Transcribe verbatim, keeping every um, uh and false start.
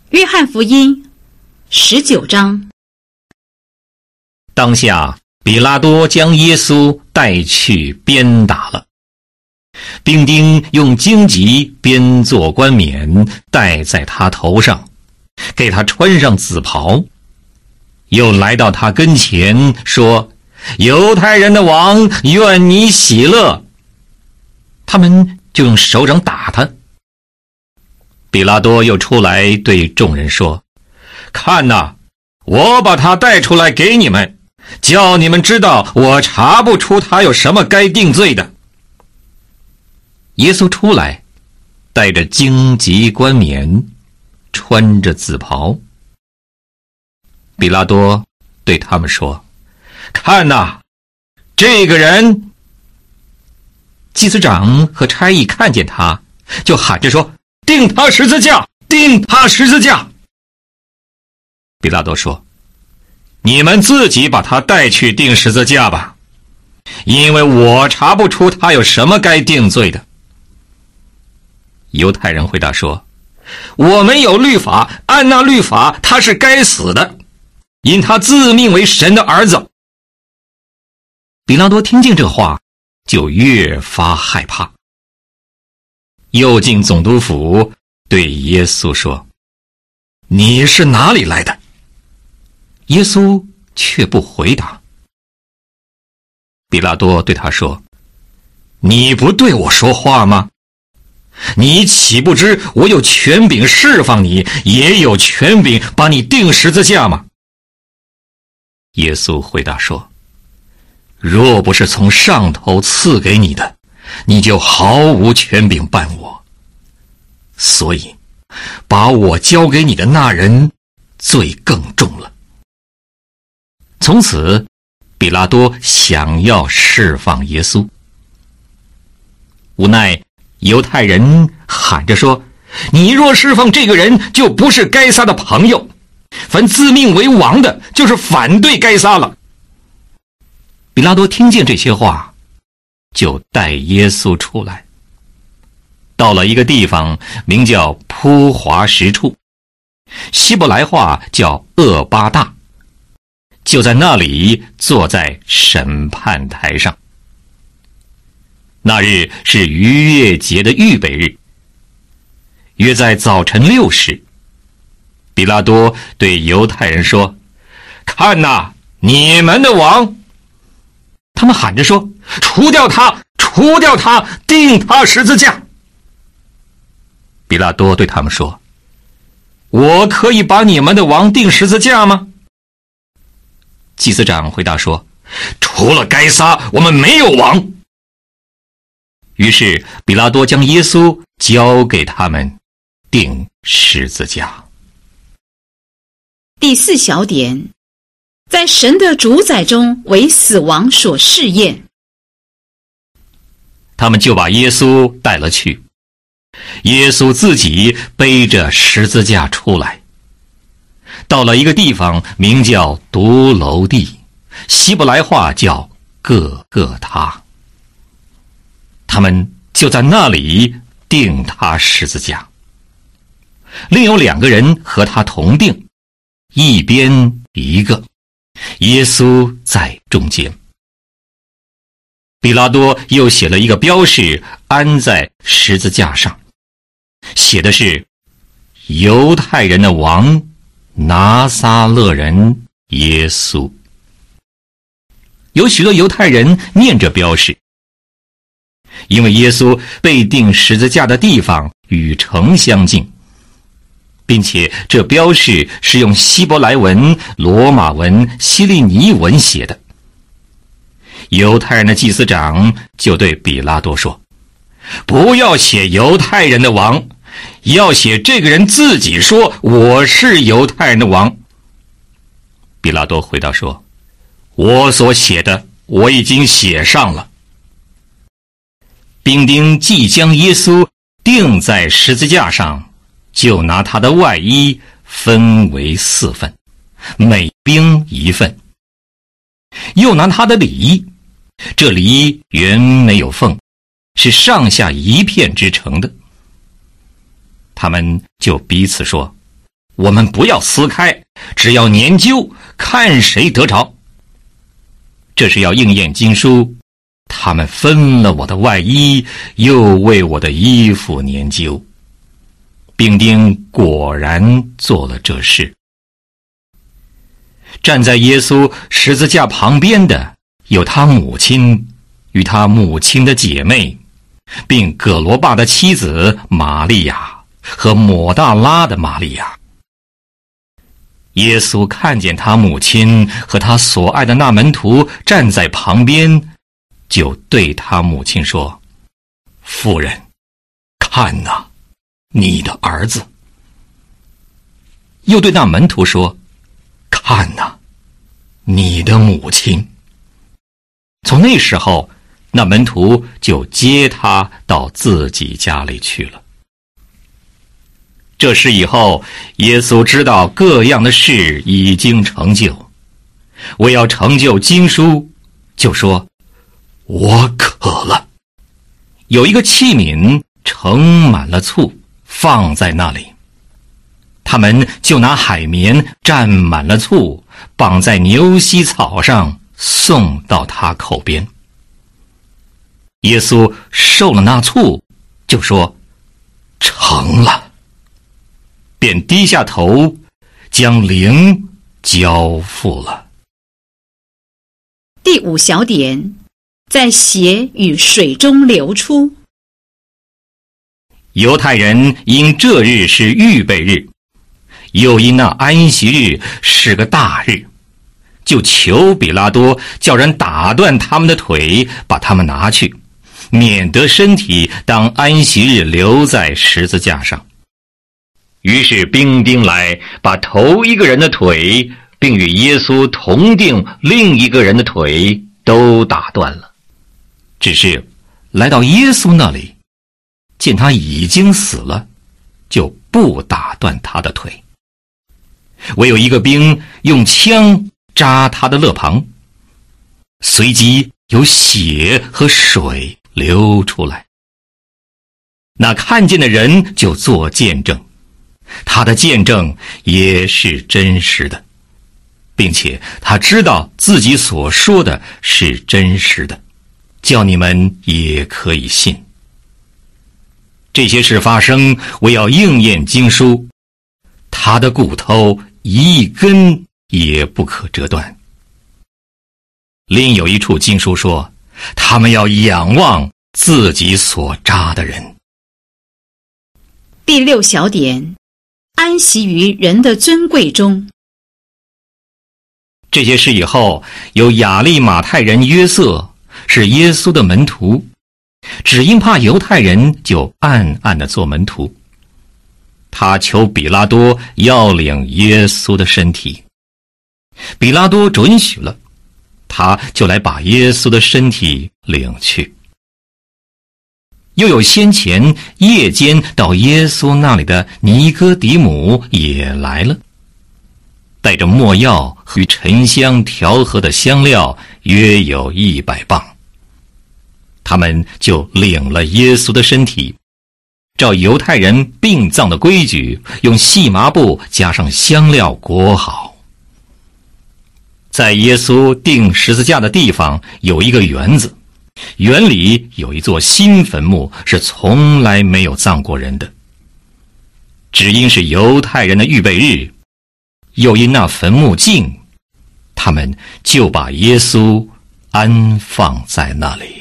约翰福音十九章。 当下比拉多将耶稣带去鞭打了，兵丁用荆棘编做冠冕戴在他头上，给他穿上紫袍，又来到他跟前说：犹太人的王，愿你喜乐。他们就用手掌打他。比拉多又出来对众人说：看哪，我把他带出来给你们，叫你们知道我查不出他有什么该定罪的。耶稣出来，戴着荆棘冠冕，穿着紫袍。比拉多对他们说：看哪，这个人。祭司长和差役看见他，就喊着说：钉他十字架，钉他十字架。比拉多说：你们自己把他带去钉十字架吧，因为我查不出他有什么该定罪的。犹太人回答说：我们有律法，按那律法他是该死的，因他自命为神的儿子。比拉多听见这话，就越发害怕，又进总督府，对耶稣说：你是哪里来的？耶稣却不回答。比拉多对他说：你不对我说话吗？你岂不知我有权柄释放你，也有权柄把你钉十字架吗？耶稣回答说：若不是从上头赐给你的，你就毫无权柄办我。所以把我交给你的那人罪更重了。从此比拉多想要释放耶稣，无奈犹太人喊着说：你若释放这个人，就不是该撒的朋友，凡自命为王的，就是反对该撒了。比拉多听见这些话，就带耶稣出来，到了一个地方，名叫铺华石处，希伯来话叫厄巴大，就在那里坐在审判台上。那日是逾越节的预备日，约在早晨六时。比拉多对犹太人说：看哪，你们的王！他们喊着说：除掉他，除掉他，钉他十字架。比拉多对他们说：我可以把你们的王钉十字架吗？祭司长回答说：除了该撒，我们没有王。于是比拉多将耶稣交给他们钉十字架。 第四小点，在神的主宰中为死亡所试验。 他们就把耶稣带了去，耶稣自己背着十字架出来，到了一个地方，名叫独楼地，希伯来话叫各各他。他们就在那里钉他十字架，另有两个人和他同钉，一边一个，耶稣在中间。比拉多又写了一个标示，安在十字架上，写的是犹太人的王，拿撒勒人耶稣。有许多犹太人念这标示，因为耶稣被钉十字架的地方与城相近，并且这标示是用希伯来文、罗马文、希利尼文写的。犹太人的祭司长就对比拉多说：不要写犹太人的王，要写这个人自己说我是犹太人的王。比拉多回答说：我所写的我已经写上了。兵丁即将耶稣钉在十字架上，就拿他的外衣分为四份，每兵一份，又拿他的里衣，这里衣原没有缝，是上下一片织成的。他们就彼此说： 我们不要撕开，只要研究，看谁得着。这是要应验经书，他们分了我的外衣，又为我的衣服研究。兵丁果然做了这事。站在耶稣十字架旁边的有他母亲与他母亲的姐妹，并葛罗巴的妻子玛利亚和抹大拉的玛利亚。耶稣看见他母亲和他所爱的那门徒站在旁边，就对他母亲说：夫人，看哪，你的儿子。又对那门徒说：看哪，你的母亲。从那时候，那门徒就接他到自己家里去了。这事以后，耶稣知道各样的事已经成就，为要成就经书，就说：我渴了。有一个器皿盛满了醋，放在那里。他们就拿海绵蘸满了醋，绑在牛膝草上，送到他口边。耶稣受了那醋，就说：成了。便低下头，将灵交付了。 第五小点，在血与水中流出。 犹太人因这日是预备日，又因那安息日是个大日，就求比拉多叫人打断他们的腿，把他们拿去，免得身体当安息日留在十字架上。于是兵丁来，把头一个人的腿，并与耶稣同定另一个人的腿都打断了。只是来到耶稣那里，见他已经死了，就不打断他的腿。唯有一个兵用枪扎他的肋旁，随即有血和水流出来。那看见的人就作见证，他的见证也是真实的，并且他知道自己所说的是真实的，叫你们也可以信。这些事发生，为要应验经书，他的骨头一根也不可折断。另有一处经书说，他们要仰望自己所扎的人。 第六小点，安息于人的尊贵中。 这些事以后，有亚利马太人约瑟，是耶稣的门徒，只因怕犹太人，就暗暗地做门徒。他求比拉多要领耶稣的身体，比拉多准许了，他就来把耶稣的身体领去。又有先前夜间到耶稣那里的尼哥底母也来了，带着没药与沉香调和的香料，约有一百磅。他们就领了耶稣的身体，照犹太人殡葬的规矩，用细麻布加上香料裹好。在耶稣钉十字架的地方有一个园子，园里有一座新坟墓，是从来没有葬过人的。只因是犹太人的预备日，又因那坟墓静，他们就把耶稣安放在那里。